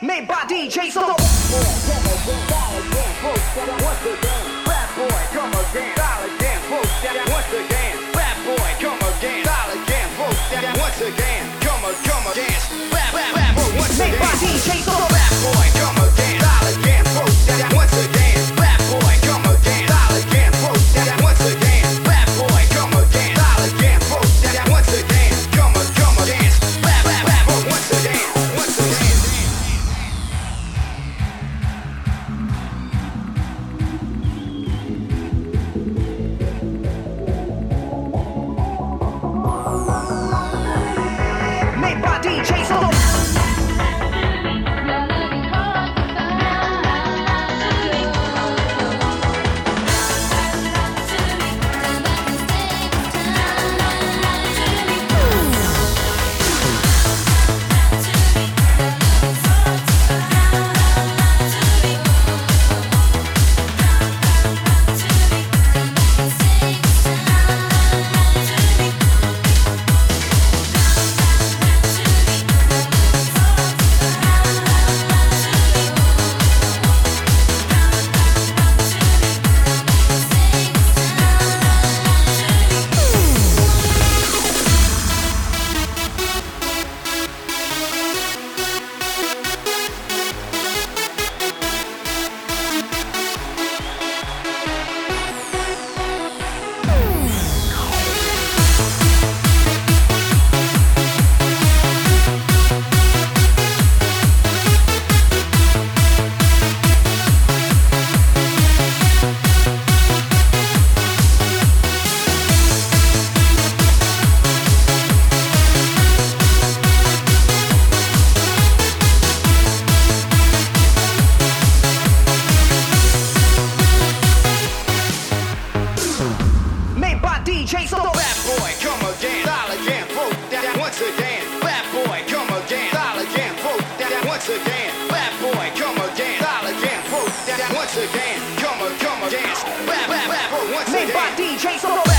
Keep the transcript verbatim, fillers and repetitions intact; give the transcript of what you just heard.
Made by D J Solo. Once again, rap boy, come again, style again, folks. Once again, rap boy, come again, style again, folks. Once again, come a, come again, rap, rap, rap, once again. Made by D J Solo. Rap boy, come again, style again, folks. Once again, rap boy, come again, style again, folks. Once again, rap boy, come again, style again, folks. Once again, come a, come again, rap, rap, rap, once again, once again. Made by D J Solo. Made by D J Solo. Rap boy, come again, style again, folks. Once again, rap boy, come again, style again, folks. Once again, rap boy, come again, style again, folks. Once again, come a, come again, rap, rap, rap, once again. Made by D J Solo.